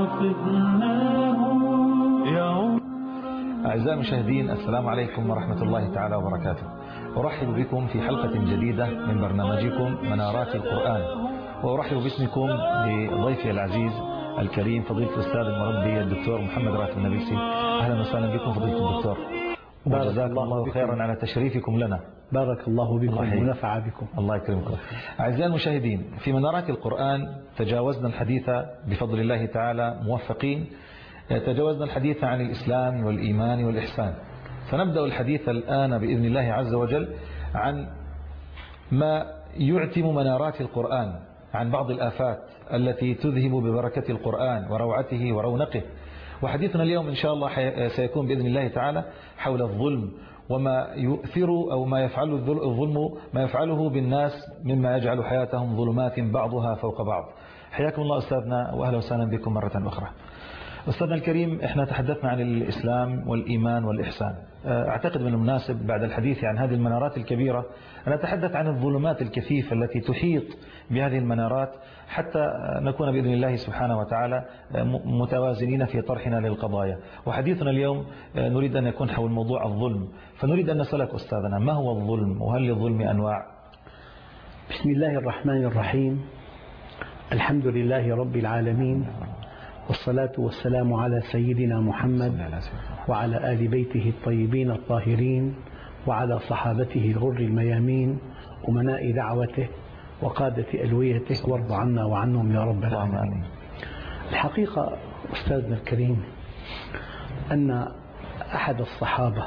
حفظناه يعود. أعزائي المشاهدين، السلام عليكم ورحمة الله تعالى وبركاته. أرحب بكم في حلقة جديدة من برنامجكم منارات القرآن، وأرحب باسمكم بضيفي العزيز الكريم فضيلة الأستاذ المربي الدكتور محمد راتب النبيسي. أهلا وسهلا بكم فضيلة الدكتور، وجزاكم الله خيرا على تشريفكم لنا. بارك الله بكم ونفع بكم. الله يكرمكم. أعزائي المشاهدين، في منارات القرآن تجاوزنا الحديث بفضل الله تعالى موفقين، تجاوزنا الحديث عن الإسلام والإيمان والإحسان. فنبدأ الحديث الآن بإذن الله عز وجل عن ما يعتم منارات القرآن، عن بعض الآفات التي تذهب ببركة القرآن وروعته ورونقه. وحديثنا اليوم إن شاء الله سيكون بإذن الله تعالى حول الظلم، وما يؤثر أو ما يفعله الظلم، ما يفعله بالناس مما يجعل حياتهم ظلمات بعضها فوق بعض. حياكم الله أستاذنا، وأهلا وسهلا بكم مرة أخرى. أستاذنا الكريم، احنا تحدثنا عن الإسلام والإيمان والإحسان. أعتقد من المناسب بعد الحديث عن هذه المنارات الكبيرة أن نتحدث عن الظلمات الكثيفة التي تحيط بهذه المنارات، حتى نكون بإذن الله سبحانه وتعالى متوازنين في طرحنا للقضايا. وحديثنا اليوم نريد أن يكون حول موضوع الظلم، فنريد أن نسألك أستاذنا، ما هو الظلم وهل للظلم أنواع؟ بسم الله الرحمن الرحيم. الحمد لله رب العالمين، والصلاة والسلام على سيدنا محمد وعلى آل بيته الطيبين الطاهرين وعلى صحابته الغر الميامين أمناء دعوته وقادة ألويته، وارض عنا وعنهم يا رب العالمين. الحقيقة أستاذنا الكريم أن أحد الصحابة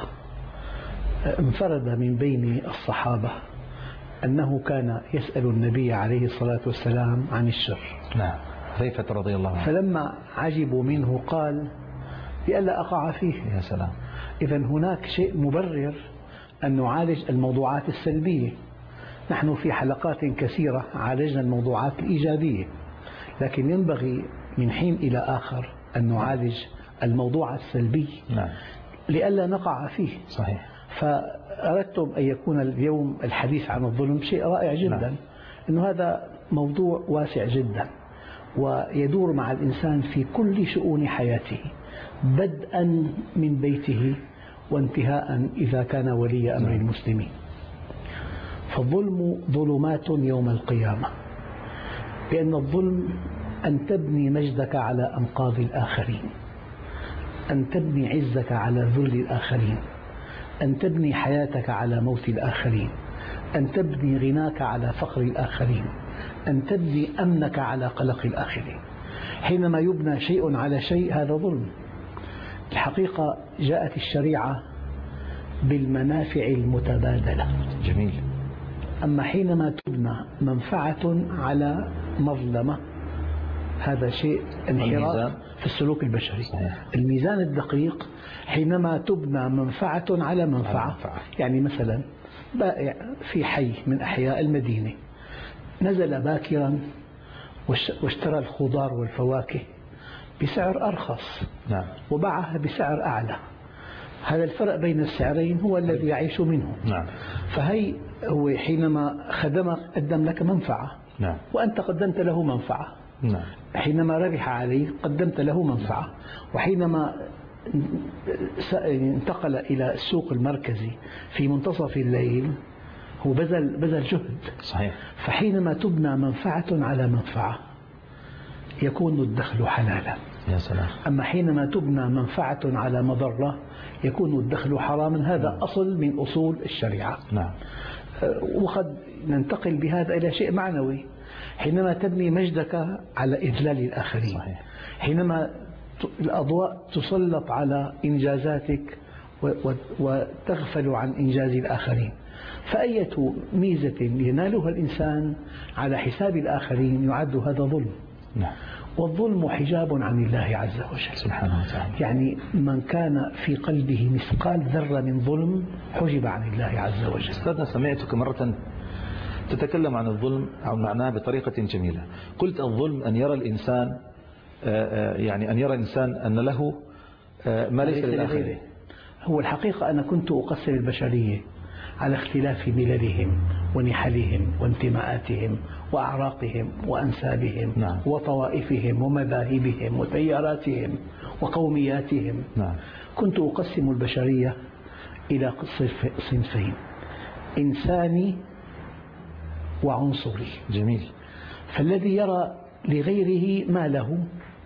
انفرد من بين الصحابة أنه كان يسأل النبي عليه الصلاة والسلام عن الشر. نعم، حذيفة رضي الله عنه. فلما عجبوا منه قال: لئلا أقع فيه. يا سلام. إذن هناك شيء مبرر أن نعالج الموضوعات السلبية. نحن في حلقات كثيرة عالجنا الموضوعات الإيجابية، لكن ينبغي من حين إلى آخر أن نعالج الموضوع السلبي. نعم. لئلا نقع فيه. صحيح. فأردتم أن يكون اليوم الحديث عن الظلم شيء رائع جدا. نعم. أنه هذا موضوع واسع جدا ويدور مع الإنسان في كل شؤون حياته، بدءا من بيته وانتهاء إذا كان ولي أمر المسلمين. فالظلم ظلمات يوم القيامة، لأن الظلم أن تبني مجدك على أنقاض الآخرين، أن تبني عزك على ذل الآخرين، أن تبني حياتك على موت الآخرين، أن تبني غناك على فقر الآخرين، أن تبني أمنك على قلق الآخرين. حينما يبنى شيء على شيء هذا ظلم. الحقيقة جاءت الشريعة بالمنافع المتبادلة. جميل. أما حينما تبنى منفعة على مظلمة هذا شيء انحراف في السلوك البشري. الميزان الدقيق حينما تبنى منفعة على منفعة. يعني مثلا بائع في حي من أحياء المدينة نزل باكرا واشترى الخضار والفواكه بسعر أرخص، نعم، وباعها بسعر أعلى. هذا الفرق بين السعرين هو الذي يعيش منه. نعم. فهي هو حينما خدمك قدم لك منفعة، نعم، وأنت قدمت له منفعة. نعم. حينما ربح عليه قدمت له منفعة، وحينما انتقل إلى السوق المركزي في منتصف الليل هو بذل جهد. صحيح. فحينما تبنى منفعة على منفعة يكون الدخل حلالا. يا سلام. أما حينما تبنى منفعة على مضرة يكون الدخل حراما. هذا أصل من أصول الشريعة. نعم. وقد ننتقل بهذا إلى شيء معنوي. حينما تبني مجدك على إذلال الآخرين. صحيح. حينما الأضواء تسلط على إنجازاتك وتغفل عن إنجاز الآخرين، فأية ميزة ينالها الإنسان على حساب الآخرين يعد هذا ظلم. نعم. والظلم حجاب عن الله عز وجل سبحانه وتعالى. يعني من كان في قلبه مثقال ذرة من ظلم حجب عن الله عز وجل. أستاذنا، سمعتك مرة تتكلم عن الظلم أو معناه بطريقة جميلة. قلت الظلم أن يرى الإنسان أن له ما ليس للآخرين. هو الحقيقة أنا كنت أقسم البشرية على اختلاف مللهم ونحلهم وانتماءاتهم وأعراقهم وأنسابهم نعم. وطوائفهم ومذاهبهم وتياراتهم وقومياتهم. نعم. كنت أقسم البشرية إلى صنفين: إنساني وعنصري. جميل. فالذي يرى لغيره ما له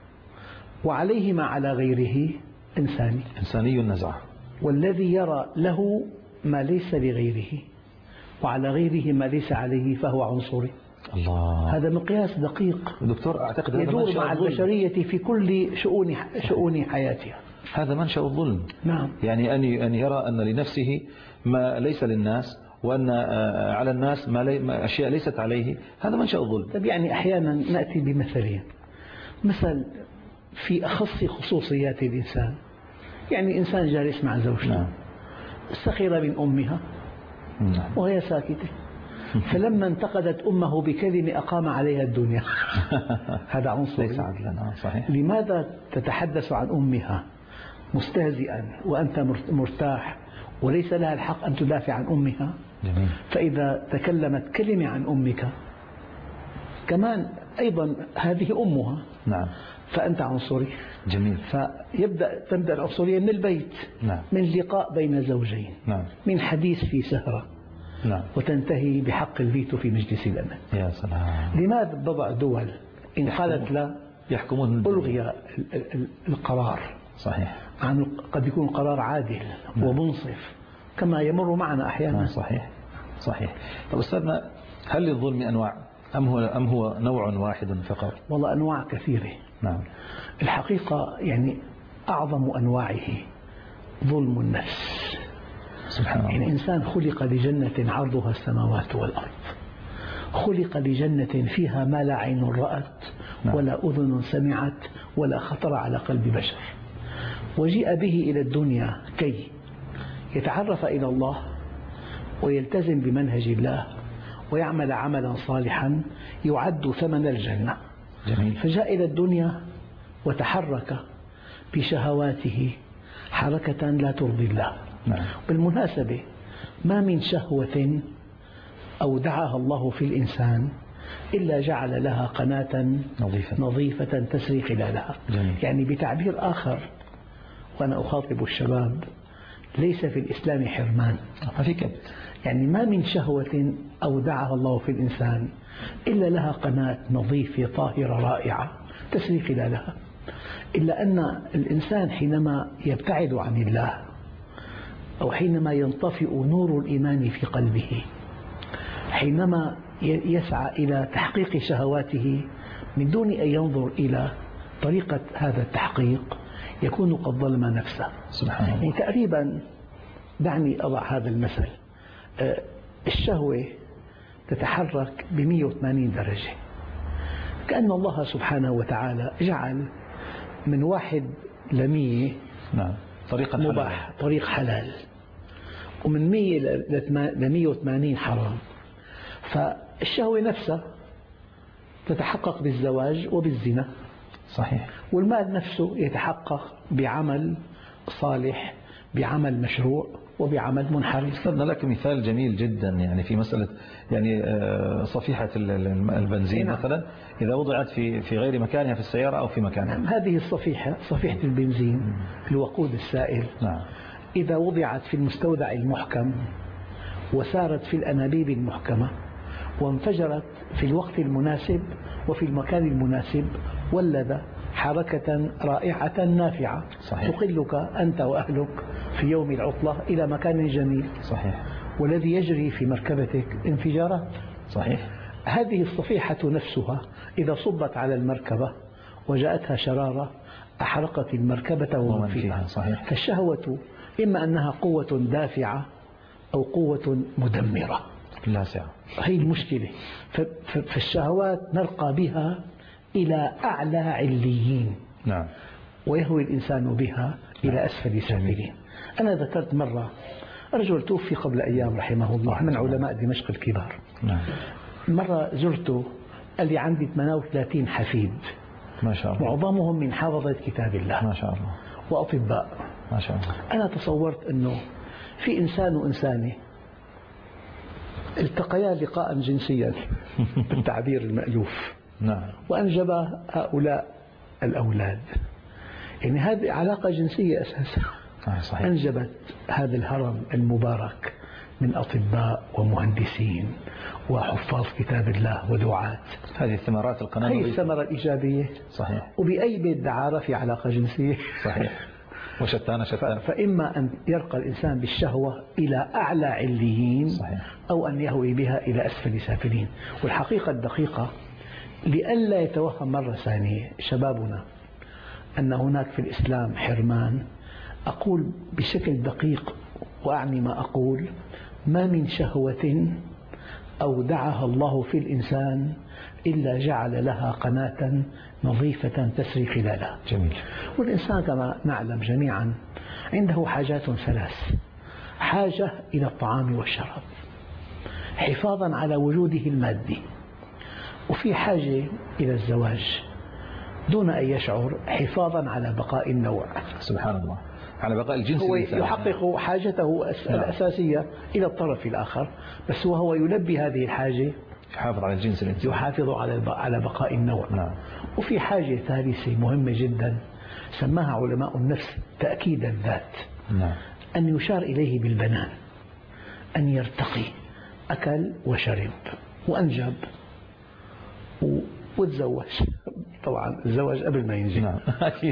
وعليه ما على غيره إنساني. إنساني النزعة. والذي يرى له ما ليس لغيره وعلى غيره ما ليس عليه فهو عنصري. الله. هذا مقياس دقيق دكتور، أعتقد هذا يدور منشأ مع الظلم. البشرية في كل شؤون حياتها. هذا منشأ الظلم. نعم. يعني أن يرى أن لنفسه ما ليس للناس، وأن على الناس ما أشياء ليست عليه. هذا منشأ الظلم. طيب يعني أحيانا نأتي بمثلين. مثل في أخص خصوصيات الإنسان، يعني إنسان جالس مع زوجته. نعم. سخر من أمها نعم. وهي ساكتة، فلما انتقدت أمه بكلمة أقام عليها الدنيا. هذا عنصر ليس عدلا. صحيح. لماذا تتحدث عن أمها مستهزئا وأنت مرتاح وليس لها الحق أن تدافع عن أمها؟ جميل. فإذا تكلمت كلمة عن أمك كمان أيضا هذه أمها. نعم. فأنت عنصري. جميل. تبدأ العنصرية من البيت. نعم. من لقاء بين زوجين. نعم. من حديث في سهرة. نعم. وتنتهي بحق الفيتو في مجلس الأمن. يا سلام. لماذا بضع دول إن قالت لا يحكمون ألغي القرار؟ صحيح. قد يكون قرار عادل ومنصف كما يمر معنا أحيانا. صحيح. صحيح. طب أستاذنا، هل للظلم أنواع أم هو نوع واحد فقط؟ والله أنواع كثيرة. نعم. الحقيقة يعني أعظم أنواعه ظلم النفس. سبحان الله. يعني الإنسان خلق لجنة عرضها السماوات والأرض، خلق لجنة فيها ما لا عين رأت ولا أذن سمعت ولا خطر على قلب بشر، وجيء به إلى الدنيا كي يتعرف إلى الله ويلتزم بمنهج الله ويعمل عملا صالحا يعد ثمن الجنة. جميل. فجاء إلى الدنيا وتحرك بشهواته حركة لا ترضي الله. نعم. بالمناسبة ما من شهوة أودعها الله في الإنسان إلا جعل لها قناة نظيفة تسري خلالها. جميل. يعني بتعبير آخر، وأنا أخاطب الشباب، ليس في الإسلام حرمان. ما في كبت. يعني ما من شهوة أودعها الله في الإنسان إلا لها قناة نظيفة طاهرة رائعة تسري خلالها، إلا أن الإنسان حينما يبتعد عن الله أو حينما ينطفئ نور الإيمان في قلبه، حينما يسعى إلى تحقيق شهواته من دون أن ينظر إلى طريقة هذا التحقيق، يكون قد ظلم نفسه. سبحان الله. يعني تقريبا، دعني أضع هذا المثل، الشهوة تتحرك ب180 درجة، كأن الله سبحانه وتعالى جعل من 1 ل100 نعم طريقا مباح حلال. طريق حلال، ومن 100 ل180 حرام. فالشهوة نفسها تتحقق بالزواج وبالزنا. صحيح. والمال نفسه يتحقق بعمل صالح، بعمل مشروع، وبعمل منحرف. أستاذنا لك مثال جميل جدا، يعني في مسألة يعني صفيحة البنزين. نعم. مثلا إذا وضعت في غير مكانها في السيارة أو في مكانها. نعم. هذه الصفيحة، صفيحة البنزين الوقود السائل. نعم. إذا وضعت في المستودع المحكم وسارت في الأنابيب المحكمة وانفجرت في الوقت المناسب وفي المكان المناسب، ولد حركة رائعة نافعة. صحيح. تقلك أنت وأهلك في يوم العطلة إلى مكان جميل. صحيح. والذي يجري في مركبتك انفجارات. صحيح. هذه الصفيحة نفسها إذا صبت على المركبة وجاءتها شرارة أحرقت المركبة ومن فيها. صحيح. فالشهوة إما أنها قوة دافعة أو قوة مدمرة. لاسعة. هي المشكلة. فالشهوات نرقى بها إلى أعلى عليين. نعم. ويهوي الإنسان بها إلى أسفل سافلين. أنا ذكرت مرة رجل توفي قبل أيام رحمه الله من علماء دمشق الكبار. نعم. مرة زرته قال لي عندي 38 حفيد، ما شاء الله، معظمهم من حافظة كتاب الله، ما شاء الله، وأطباء، ما شاء الله. أنا تصورت أنه في إنسان وإنسانة التقيا لقاء جنسيا بالتعبير المألوف، نعم، وأنجب هؤلاء الأولاد. يعني هذه علاقة جنسية أساسا صحيح. أنجبت هذا الهرم المبارك من أطباء ومهندسين وحفاظ كتاب الله ودعاة. هذه الثمرات القناة، هذه الثمرة الإيجابية. صحيح. وبأي بيت دعارة في علاقة جنسية. صحيح. وشتان. فإما أن يرقى الإنسان بالشهوة إلى أعلى عليين، صحيح، أو أن يهوي بها إلى أسفل سافلين. والحقيقة الدقيقة لئلا يتوهم مرة ثانية شبابنا أن هناك في الإسلام حرمان، أقول بشكل دقيق وأعني ما أقول: ما من شهوة أودعها الله في الإنسان إلا جعل لها قناة نظيفة تسري خلالها. جميل. والإنسان كما نعلم جميعا عنده حاجات ثلاث: حاجة إلى الطعام والشراب حفاظا على وجوده المادي، وفي حاجة إلى الزواج دون أن يشعر حفاظا على بقاء النوع. سبحان الله، على بقاء الجنس. هو الإنسان يحقق حاجته الأساسية إلى الطرف الآخر، بس وهو يلبي هذه الحاجة يحافظ على الجنس الإنسان، يحافظ على بقاء النوع. نعم. وفي حاجة ثالثة مهمة جدا سماها علماء النفس تأكيد الذات. نعم. أن يشار إليه بالبنان، أن يرتقي، أكل وشرب وأنجب وتزوج. طبعا الزواج قبل ما ينجب. نعم. أكيد.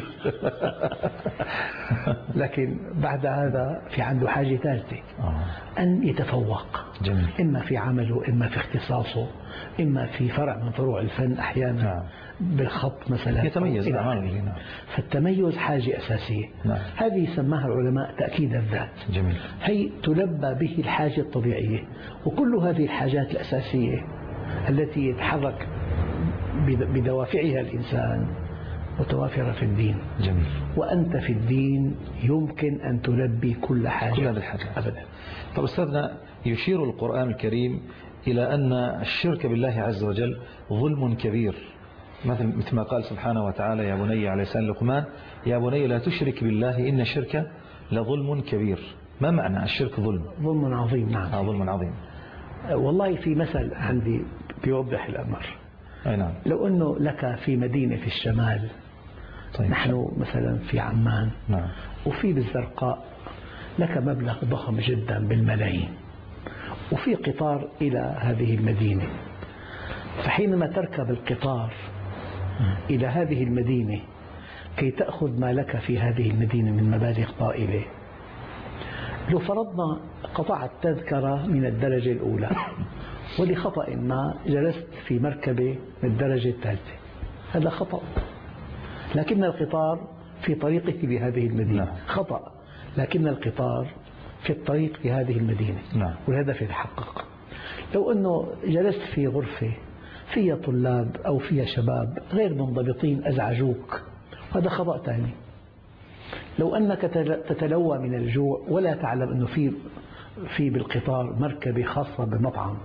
لكن بعد هذا في عنده حاجة ثالثة، أن يتفوق. جميل. إما في عمله، إما في اختصاصه، إما في فرع من فروع الفن أحيانا. نعم. بالخط مثلا يتميز. نعم. فالتميز حاجة أساسية. نعم. هذه سماها العلماء تأكيد الذات. جميل. هي تلبى به الحاجة الطبيعية، وكل هذه الحاجات الأساسية التي يتحرك بدوافعها الإنسان متوافرة في الدين. جميل. وأنت في الدين يمكن أن تلبي كل حاجة. كل هذه الحاجات أبدا. طب أستاذنا، يشير القرآن الكريم إلى أن الشرك بالله عز وجل ظلم كبير، مثل ما قال سبحانه وتعالى: يا بني، على لسان لقمان: يا بني لا تشرك بالله إن الشرك لظلم كبير. ما معنى الشرك؟ ظلم عظيم. نعم. ظلم عظيم. والله في مثل عندي بيوضح الأمر. نعم. لو أنه لك في مدينة في الشمال، طيب. نحن مثلا في عمان. نعم. وفي بالزرقاء لك مبلغ ضخم جدا بالملايين، وفي قطار إلى هذه المدينة، فحينما تركب القطار إلى هذه المدينة كي تأخذ ما لك في هذه المدينة من مبالغ طائلة، لو فرضنا قطعت تذكرة من الدرجة الأولى ولخطأ ما جلست في مركبة من الدرجة الثالثة، هذا خطأ، لكن القطار في طريقه بهذه المدينة. نعم. خطأ، لكن القطار في الطريق في هذه المدينة. نعم. والهدف يتحقق. لو أنه جلست في غرفة فيها طلاب أو فيها شباب غير منضبطين أزعجوك، هذا خطأ ثاني. لو أنك تتلوى من الجوع ولا تعلم أنه في بالقطار مركبة خاصة بمطعم،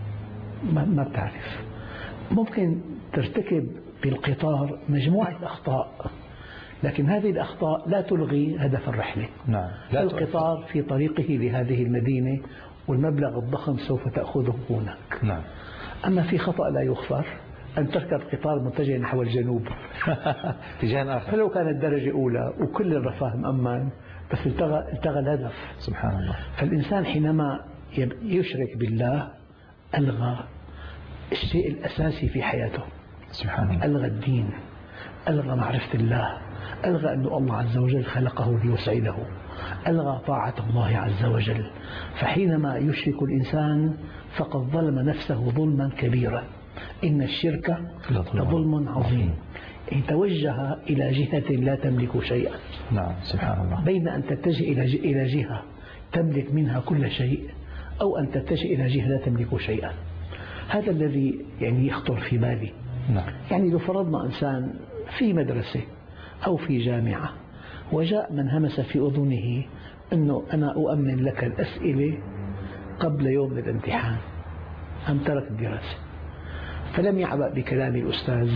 ما بتعرف، ممكن ترتكب بالقطار مجموعة أخطاء، لكن هذه الأخطاء لا تلغي هدف الرحلة. نعم. القطار في طريقه لهذه المدينة والمبلغ الضخم سوف تأخذه هناك. نعم. أما في خطأ لا يغفر، أن تركب قطار متجه نحو الجنوب اتجاه آخر، فلو كانت درجة أولى وكل الرفاه مأمن، بس التغى الهدف. سبحان الله. فالإنسان حينما يشرك بالله ألغى الشيء الأساسي في حياته. سبحان الله. ألغى الدين، ألغى معرفة الله، ألغى أن الله عز وجل خلقه ليسعده، ألغى طاعة الله عز وجل. فحينما يشرك الإنسان فقد ظلم نفسه ظلما كبيرا. إن الشرك لظلم عظيم. إن توجه إلى جهة لا تملك شيئا. نعم. سبحان الله. بين أن تتجه إلى جهة تملك منها كل شيء، أو أن تتجه إلى جهة لا تملك شيئا. هذا الذي يخطر في بالي. نعم. يعني لو فرضنا إنسان في مدرسة أو في جامعة وجاء من همس في أذنه أنه أنا أؤمن لك الأسئلة قبل يوم الامتحان، أم ترك الدراسة، فلم يعبأ بكلام الأستاذ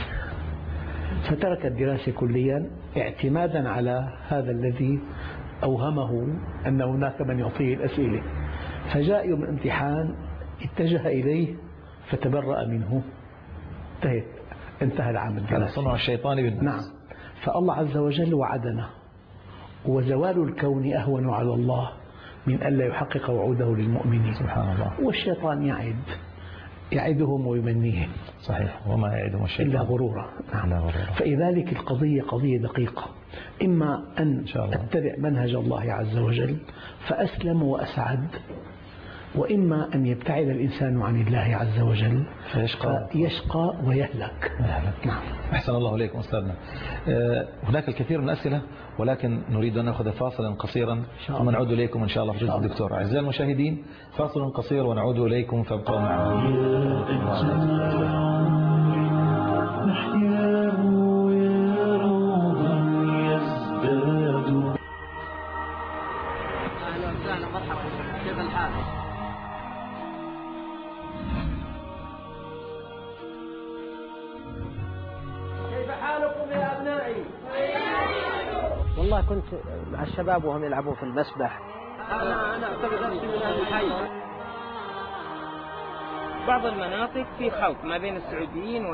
فترك الدراسة كليا اعتمادا على هذا الذي أوهمه أن هناك من يعطيه الأسئلة. فجاء يوم الامتحان اتجه إليه فتبرأ منه، انتهى العام الدراسي. صنع الشيطان بالناس. نعم. فالله عز وجل وعدنا، وزوال الكون أهون على الله من ألا يحقق وعوده للمؤمنين. سبحان الله. والشيطان يعدهم ويمنيهم. صحيح. وما يعدهم الشيطان إلا غرورا. نعم. فلذلك القضية قضية دقيقة، إما أن أتبع منهج الله عز وجل فأسلم وأسعد، وإما أن يبتعد الإنسان عن الله عز وجل فيشقى ويهلك. نعم. أحسن الله إليكم أستاذنا. هناك الكثير من الأسئلة، ولكن نريد أن نأخذ فاصلا قصيرا ثم نعود إليكم إن شاء الله. فضيلة الدكتور. أعزائي المشاهدين، فاصل قصير ونعود إليكم، فابقوا معنا. أهلا وسهلا، مرحبا، كيف الحال؟ كيف حالكم يا أبنائي؟ والله كنت مع الشباب وهم يلعبون في المسبح. أنا أعتبر نفسي من أهل الحي. بعض المناطق في خلط ما بين السعوديين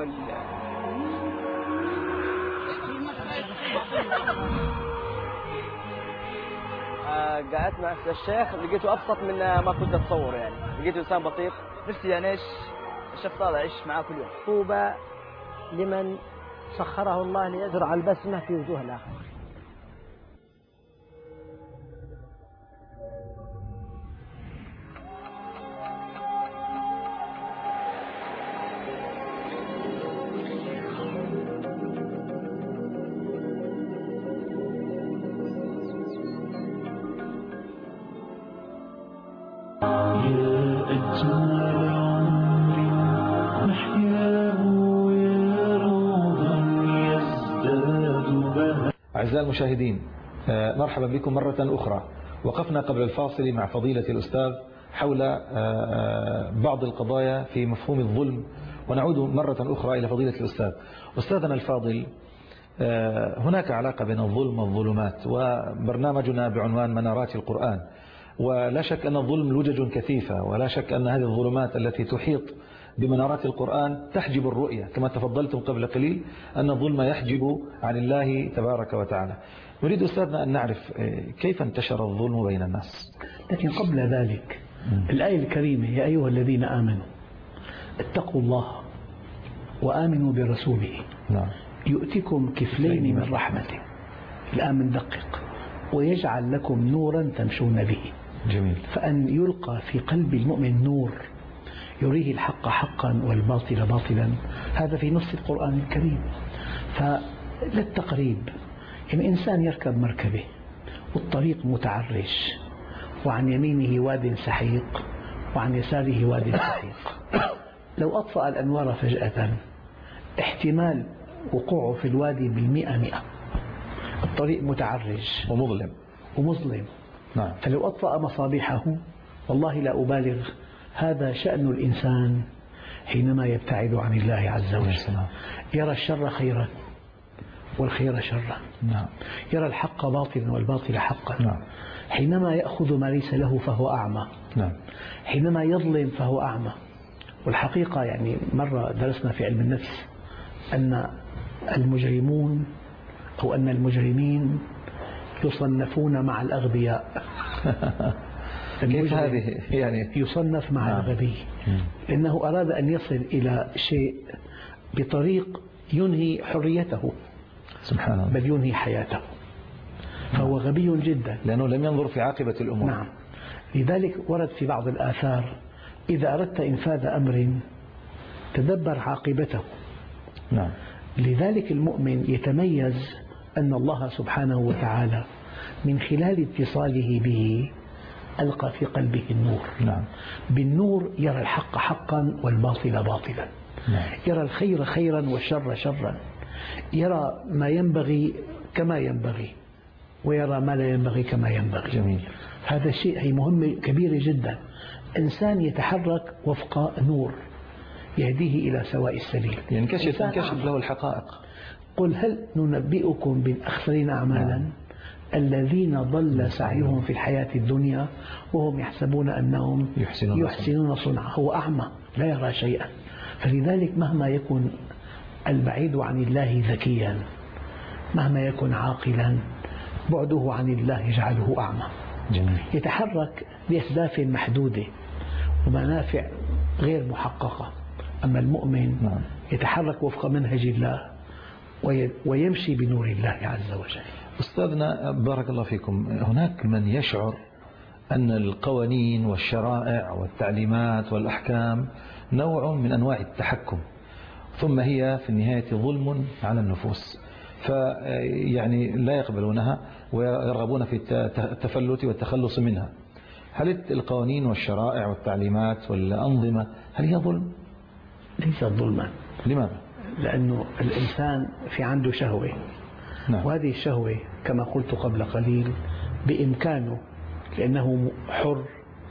قعدت مع الشيخ لقيته أبسط من ما كنت أتصور، يعني لقيته إنسان بسيط. نفسي يعني إيش الشيخ طالع أعيش معاه كل يوم. طوبى لمن سخره الله ليزرع البسمة في وجوه الآخر. أعزائي المشاهدين، مرحبا بكم مرة أخرى. وقفنا قبل الفاصل مع فضيلة الأستاذ حول بعض القضايا في مفهوم الظلم، ونعود مرة أخرى إلى فضيلة الأستاذ. أستاذنا الفاضل، هناك علاقة بين الظلم والظلمات، وبرنامجنا بعنوان منارات القرآن، ولا شك أن الظلم لجج كثيفة، ولا شك أن هذه الظلمات التي تحيط بمنارات القرآن تحجب الرؤية، كما تفضلتم قبل قليل أن الظلم يحجب عن الله تبارك وتعالى. نريد أستاذنا أن نعرف كيف انتشر الظلم بين الناس. لكن قبل ذلك الآية الكريمة: يا أيها الذين آمنوا اتقوا الله وآمنوا برسوله يؤتكم كفلين من رحمته. الآن بندقق: ويجعل لكم نورا تمشون به. جميل. فأن يلقى في قلب المؤمن نور يريه الحق حقا والباطل باطلا، هذا في نص القرآن الكريم. فللتقريب، يعني إنسان يركب مركبة والطريق متعرج، وعن يمينه واد سحيق وعن يساره واد سحيق، لو أطفأ الأنوار فجأة احتمال وقوعه في الوادي 100. الطريق متعرج ومظلم. نعم. فلو أطفأ مصابيحه، والله لا أبالغ، هذا شأن الإنسان حينما يبتعد عن الله عز وجل. يرى الشر خيرا والخير شرا. نعم. يرى الحق باطلا والباطل حقا. نعم. حينما يأخذ ما ليس له فهو أعمى. نعم. حينما يظلم فهو أعمى. والحقيقة يعني مرة درسنا في علم النفس أن المجرمون أو أن المجرمين يصنفون مع الأغبياء. كيف هذه يعني؟ يصنف مع الغبي، لأنه أراد أن يصل إلى شيء بطريق ينهي حريته، سبحان الله، بل ينهي حياته، فهو غبي جدا لأنه لم ينظر في عاقبة الأمور. نعم. لذلك ورد في بعض الآثار: إذا أردت إنفاذ أمر تدبر عاقبته. نعم. لذلك المؤمن يتميز أن الله سبحانه وتعالى من خلال اتصاله به ألقى في قلبه النور. نعم. بالنور يرى الحق حقا والباطل باطلا. نعم. يرى الخير خيرا والشر شرا، يرى ما ينبغي كما ينبغي ويرى ما لا ينبغي كما ينبغي. جميل. هذا شيء مهم كبير جدا. إنسان يتحرك وفق نور يهديه إلى سواء السبيل، ينكشف له الحقائق. قل هل ننبئكم بالأخسرين أعمالا الذين ضل سعيهم في الحياة الدنيا وهم يحسبون أنهم يحسنون صنعا. هو أعمى لا يرى شيئا. فلذلك مهما يكن البعيد عن الله ذكيا، مهما يكن عاقلا، بعده عن الله يجعله أعمى. جميل. يتحرك لأهداف محدودة ومنافع غير محققة. أما المؤمن يتحرك وفق منهج الله ويمشي بنور الله عز وجل. أستاذنا بارك الله فيكم، هناك من يشعر أن القوانين والشرائع والتعليمات والأحكام نوع من أنواع التحكم، ثم هي في النهاية ظلم على النفوس، فيعني لا يقبلونها ويرغبون في التفلت والتخلص منها. هل القوانين والشرائع والتعليمات والأنظمة هل هي ظلم؟ ليست ظلما. لماذا؟ لأنه الإنسان في عنده شهوة. نعم. وهذه الشهوة كما قلت قبل قليل بإمكانه لأنه حر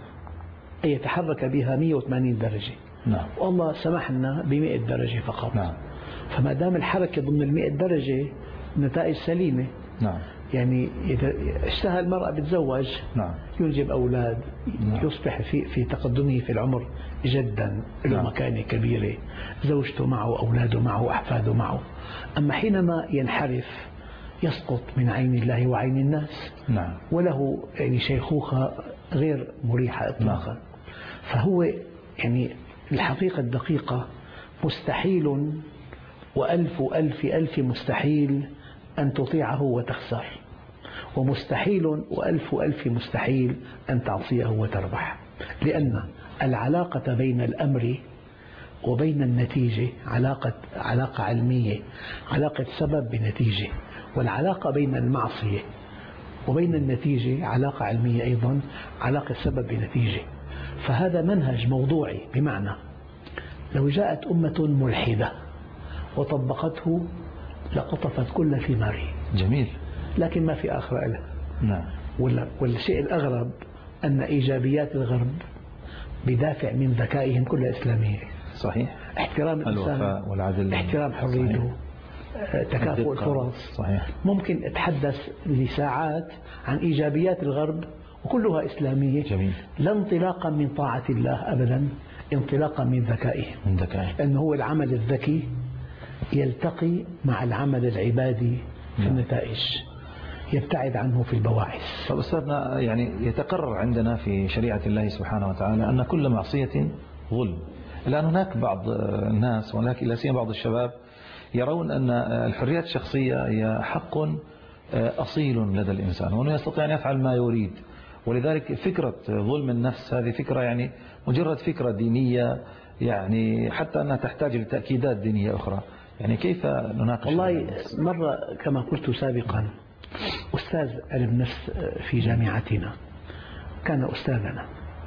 أن يتحرك بها 180 درجة. نعم. والله سمح لنا ب100 درجة فقط. نعم. فما دام الحركة ضمن 100 درجة نتائج سليمة. نعم. يعني إذا اشتهى المرأة بتزوج، نعم، ينجب أولاد، نعم، يصبح في تقدمه في العمر جدا له نعم، مكانة كبيرة، زوجته معه، أولاده معه، أحفاده معه. أما حينما ينحرف يسقط من عين الله وعين الناس. نعم. وله يعني شيخوخة غير مريحة إطلاقا. نعم. فهو يعني الحقيقة الدقيقة مستحيل وألف ألف ألف مستحيل أن تطيعه وتخسر، ومستحيل وألف ألف مستحيل أن تعصيه وتربح. لأن العلاقة بين الأمر وبين النتيجة علاقة علمية، علاقة سبب بنتيجة. والعلاقة بين المعصية وبين النتيجة علاقة علمية أيضا، علاقة سبب بنتيجة. فهذا منهج موضوعي، بمعنى لو جاءت أمة ملحدة وطبقته لقطفت كل ثماره. جميل. لكن ما في آخر له. نعم. والشيء الأغرب أن إيجابيات الغرب بدافع من ذكائهم كلها إسلامية. صحيح. احترام الإنسان، الوفاء والعدل، احترام حريته، تكافؤ الفرص. صحيح. ممكن أتحدث لساعات عن إيجابيات الغرب وكلها إسلامية. جميل. لا انطلاقا من طاعة الله أبدا، انطلاقا من ذكائهم. لأنه هو العمل الذكي يلتقي مع العمل العبادي في النتائج، يبتعد عنه في البواعث. طب أستاذنا، يعني يتقرر عندنا في شريعة الله سبحانه وتعالى أن كل معصية ظلم. الآن هناك بعض الناس، ولكن لا سيما بعض الشباب، يرون أن الحريات الشخصية هي حق أصيل لدى الإنسان، وأنه يستطيع أن يفعل ما يريد. ولذلك فكرة ظلم النفس هذه فكرة يعني مجرد فكرة دينية، يعني حتى أنها تحتاج لتأكيدات دينية أخرى. يعني كيف نناقش؟ والله مرة كما قلت سابقا أستاذ علم نفس في جامعتنا كان أستاذنا،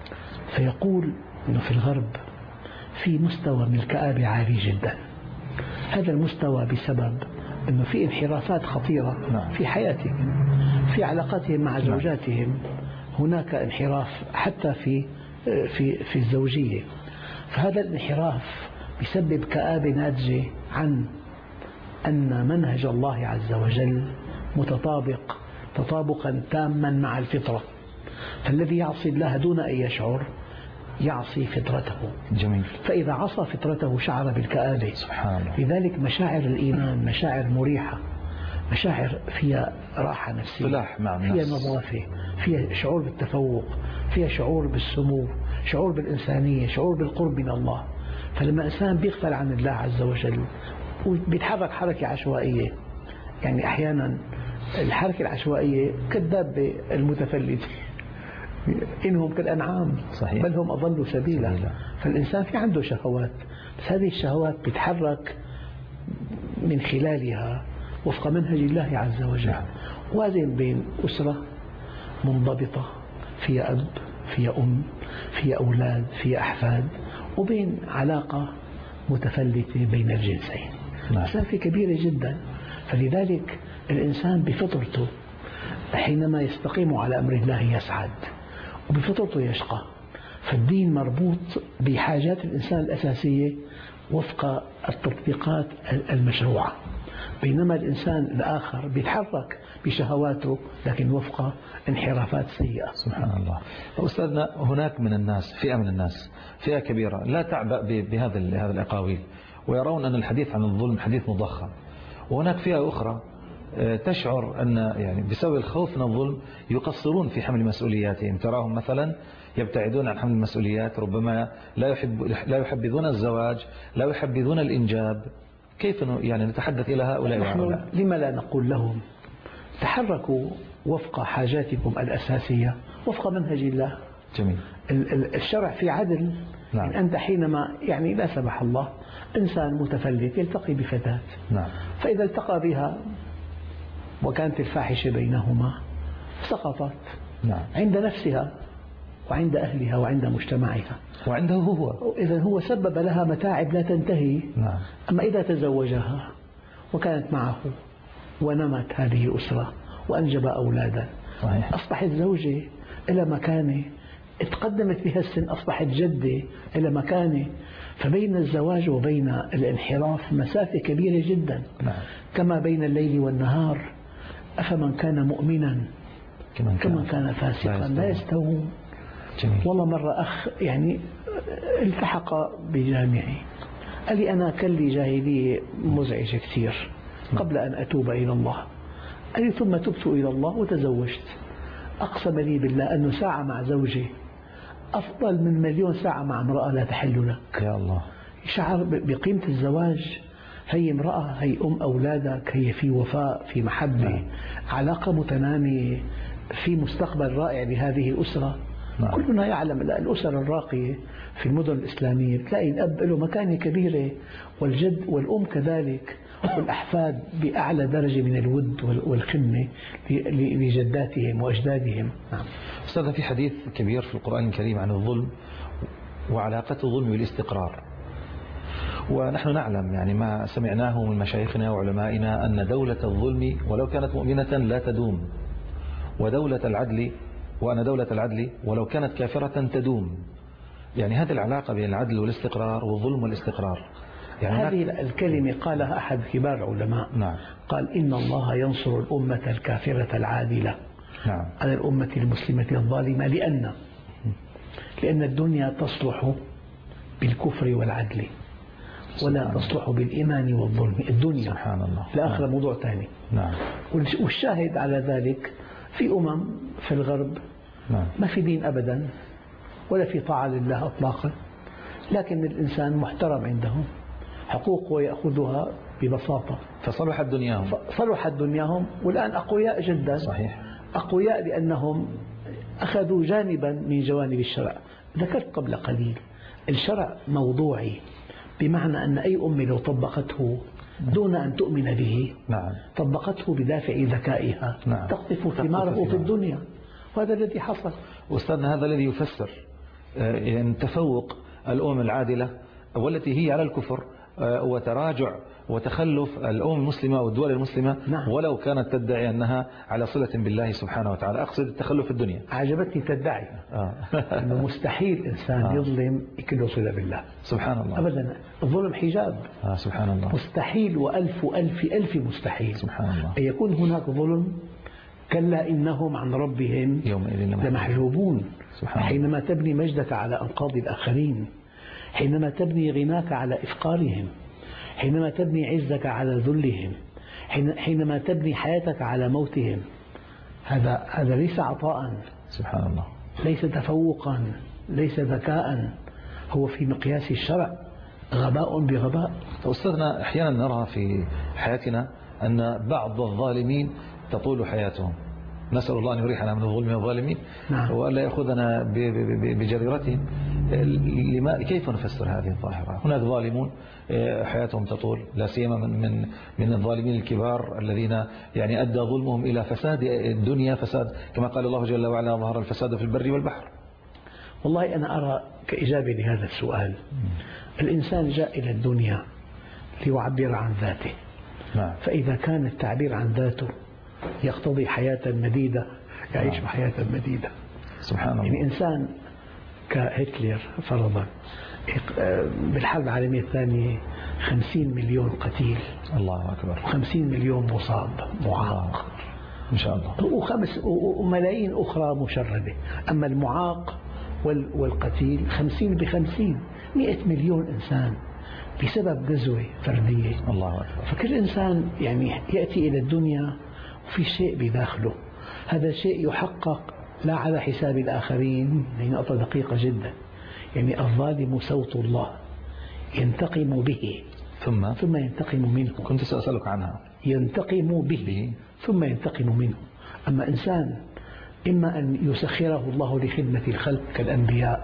فيقول أنه في الغرب في مستوى من الكآبة عالي جدا. هذا المستوى بسبب أنه في انحرافات خطيرة في حياتهم، في علاقاتهم مع زوجاتهم، هناك انحراف حتى في الزوجية. فهذا الانحراف بسبب كآبة ناتجة عن أن منهج الله عز وجل متطابق تطابقا تاما مع الفطرة. فالذي يعصي الله دون أن يشعر يعصي فطرته. جميل. فإذا عصى فطرته شعر بالكآبة. سبحان الله. لذلك مشاعر الإيمان مشاعر مريحة، مشاعر فيها راحة نفسية، فيها نظافة، فيها شعور بالتفوق، فيها شعور بالسمو، شعور بالإنسانية، شعور بالقرب من الله. فلما إنسان بيغفل عن الله عز وجل وبيتحرك حركة عشوائية، يعني أحيانا الحركة العشوائية كالدابة المتفلتة، إنهم كالأنعام. صحيح. بل هم أضلوا سبيلا. فالإنسان في عنده شهوات، بس هذه الشهوات بيتحرك من خلالها وفق منهج الله عز وجل. وازن بين أسرة منضبطة فيها أب، فيها أم، فيها أولاد، فيها أحفاد، وبين علاقة متفلتة بين الجنسين. مسافة كبيرة جدا. فلذلك الإنسان بفطرته حينما يستقيم على أمر الله يسعد، وبفطرته يشقى. فالدين مربوط بحاجات الإنسان الأساسية وفق التطبيقات المشروعة. بينما الإنسان الآخر بيتحرك بشهواته لكن وفق انحرافات سيئة. سبحان الله. أستاذنا، هناك من الناس فئة من الناس، فئة كبيرة لا تعبأ بهذا الأقاويل، ويرون أن الحديث عن الظلم حديث مضخم. وهناك فئة أخرى تشعر أن يعني بسبب الخوف من الظلم يقصرون في حمل مسؤولياتهم. تراهم مثلا يبتعدون عن حمل المسؤوليات، ربما لا يحبذون الزواج، لا يحبذون الإنجاب. كيف يعني نتحدث إلى هؤلاء وهؤلاء؟ لما لا نقول لهم تحركوا وفق حاجاتكم الأساسية وفق منهج الله. جميل. الشرع في عدل. نعم. أنت حينما يعني لا سمح الله إنسان متفلت يلتقي بفتاة، نعم. فإذا التقى بها وكانت الفاحشة بينهما سقطت، نعم، عند نفسها وعند أهلها وعند مجتمعها وعنده هو. إذا هو سبب لها متاعب لا تنتهي. نعم. أما إذا تزوجها وكانت معه ونمت هذه الأسرة وأنجب أولادا، صحيح. أصبحت زوجة إلى مكانة، تقدمت بها السن أصبحت جدة إلى مكانة، فبين الزواج وبين الانحراف مسافة كبيرة جدا. نعم. كما بين الليل والنهار، أفمن كان مؤمنا كمن كان فاسقا لا يستوون. جميل. والله مرة أخ يعني التحق بجامعي قال لي أنا كان لي جاهلية مزعجة كثير قبل أن أتوب إلى الله. قال لي ثم تبت إلى الله وتزوجت. أقسم لي بالله أنه ساعة مع زوجي أفضل من 1,000,000 ساعة مع امرأة لا تحل لك. يا الله. شعر بقيمة الزواج. هي امرأة، هي أم أولادك، هي في وفاء، في محبة، علاقة متنامية، في مستقبل رائع لهذه الأسرة. نعم. كلنا يعلم الأسر الراقية في المدن الإسلامية تلاقي الأب له مكانة كبيرة والجد والأم كذلك، والأحفاد بأعلى درجة من الود والخدمة لجداتهم وأجدادهم. نعم. أستاذ، في حديث كبير في القرآن الكريم عن الظلم وعلاقة الظلم بالاستقرار، ونحن نعلم يعني ما سمعناه من مشايخنا وعلمائنا أن دولة الظلم ولو كانت مؤمنة لا تدوم، ودولة العدل وأن دولة العدل ولو كانت كافرة تدوم. يعني هذه العلاقة بين العدل والاستقرار والظلم والاستقرار. يعني هذه الكلمة قالها أحد كبار العلماء. نعم. قال إن الله ينصر الأمة الكافرة العادلة، نعم، على الأمة المسلمة الظالمة، لأن الدنيا تصلح بالكفر والعدل ولا تصلح بالإيمان والظلم. الدنيا سبحان الله. الآخرة موضوع ثاني. نعم. والشاهد على ذلك في في الغرب نعم. ما في دين أبدا ولا في طاعة لله أطلاقا، لكن الإنسان محترم عندهم، حقوقه يأخذها ببساطة، فصلحت دنياهم. صلحت دنياهم، والآن أقوياء جدا. صحيح. أقوياء لأنهم أخذوا جانبا من جوانب الشرع. ذكرت قبل قليل الشرع موضوعي، بمعنى أن أي أم لو طبقته دون أن تؤمن به، نعم، طبقته بدافع ذكائها، نعم، تقطف ثماره في الدنيا، وهذا الذي حصل. أستاذنا، هذا الذي يفسر يعني تفوق الأمم العادلة والتي هي على الكفر وتراجع وتخلف الأمم المسلمة والدول المسلمة. نعم. ولو كانت تدعي أنها على صلة بالله سبحانه وتعالى. أقصد التخلف في الدنيا. عجبتني تدعي أنه مستحيل إنسان يظلم يكله صلة بالله. سبحان الله. أبدا، الظلم حجاب. سبحان الله. مستحيل، وألف وألف ألف مستحيل. سبحان الله. أن يكون هناك ظلم. كلا إنهم عن ربهم يومئذ لمحجوبون. سبحان الله. حينما تبني مجدك على أنقاض الآخرين، حينما تبني غناك على إفقارهم، حينما تبني عزك على ذلهم، حينما تبني حياتك على موتهم، هذا ليس عطاء. سبحان الله. ليس تفوقا، ليس ذكاء، هو في مقياس الشرع غباء بغباء. أستاذنا، أحيانا نرى في حياتنا أن بعض الظالمين تطول حياتهم. نسأل الله أن يريحنا من الظلم والظالمين. نعم. وألا يأخذنا بجريرتهم. كيف نفسر هذه الظاهرة؟ هناك ظالمون حياتهم تطول، لا سيما من الظالمين الكبار الذين يعني أدى ظلمهم إلى فساد الدنيا، فساد كما قال الله جل وعلا ظهر الفساد في البر والبحر. والله أنا أرى كإجابة لهذا السؤال، الإنسان جاء إلى الدنيا ليعبر عن ذاته. نعم. فإذا كان التعبير عن ذاته يقتضي حياة مديدة يعيش حياة مديدة. سبحان الله. يعني إنسان كهتلر فرضا بالحرب العالمية الثانية 50 مليون قتيل، الله أكبر، 50 مليون مصاب معاق إن شاء الله، وملايين أخرى مشردة. أما المعاق والقتيل 50 ب50 100 مليون إنسان بسبب غزوة فردية. الله أكبر. فكل إنسان يعني يأتي إلى الدنيا وفي شيء بداخله، هذا الشيء يحقق لا على حساب الآخرين. هي نقطة دقيقة جدا. يعني الظالم صوت الله ينتقم به ثم ينتقم منه. كنت سأسألك عنها. ينتقم به ثم ينتقم منه. أما إنسان إما أن يسخره الله لخدمة الخلق كالأنبياء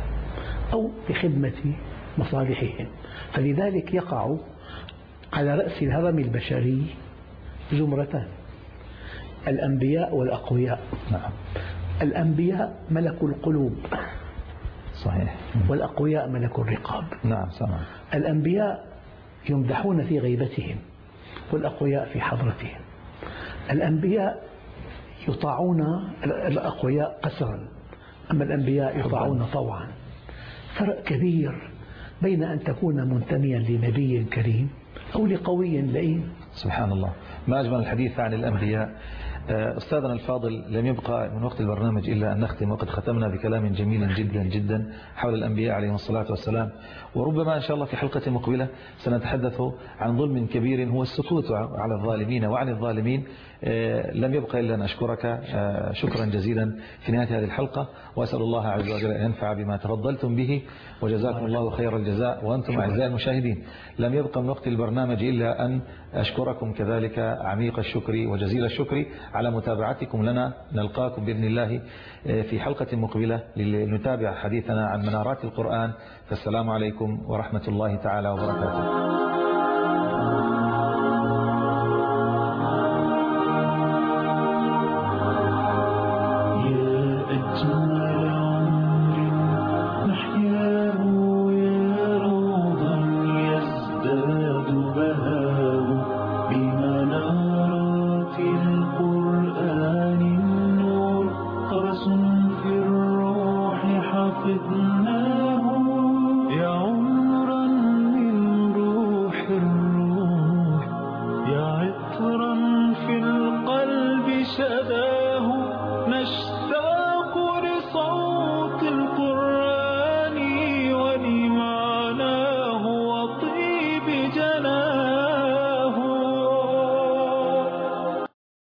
أو لخدمة مصالحهم، فلذلك يقع على رأس الهرم البشري زمرتان: الأنبياء والأقوياء. نعم. الأنبياء ملك القلوب، صحيح، والأقوياء ملك الرقاب. نعم سمع. الأنبياء يمدحون في غيبتهم والأقوياء في حضرتهم. الأنبياء يطاعون الأقوياء قسرا، أما الأنبياء يطاعون طوعا. فرق كبير بين أن تكون منتميا لنبي كريم أو لقوي لئيم. سبحان الله، ما أجمل الحديث عن الأنبياء. أستاذنا الفاضل، لم يبقى من وقت البرنامج إلا أن نختم، وقد ختمنا بكلام جميل جدا جدا حول الأنبياء عليهم الصلاة والسلام. وربما إن شاء الله في حلقة مقبلة سنتحدث عن ظلم كبير هو السكوت على الظالمين وعن الظالمين. لم يبقى إلا أن أشكرك شكرا جزيلا في نهاية هذه الحلقة، وأسأل الله عز وجل أن ينفع بما تفضلتم به، وجزاكم الله خير الجزاء. وأنتم أعزائي المشاهدين، لم يبقى من وقت البرنامج إلا أن أشكركم كذلك عميق الشكر وجزيل الشكر على متابعتكم لنا. نلقاكم بإذن الله في حلقة مقبلة لنتابع حديثنا عن منارات القرآن. فالسلام عليكم ورحمة الله تعالى وبركاته. في القلب شباه نشط